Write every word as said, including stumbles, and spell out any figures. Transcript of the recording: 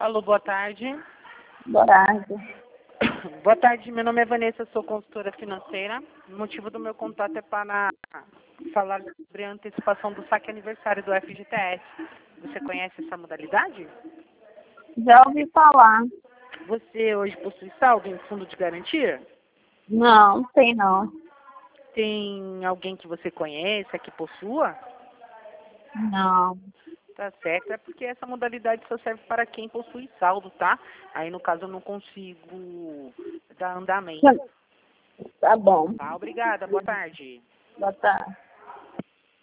Alô, boa tarde. Boa tarde. Boa tarde, meu nome é Vanessa, sou consultora financeira. O motivo do meu contato é para falar sobre a antecipação do saque aniversário do F G T S. Você conhece essa modalidade? Já ouvi falar. Você hoje possui saldo em fundo de garantia? Não, tem não. Tem alguém que você conheça que possua? Não. Tá certo, é porque essa modalidade só serve para quem possui saldo, tá? Aí no caso eu não consigo dar andamento. Tá bom. Tá, obrigada, boa tarde. Boa tarde.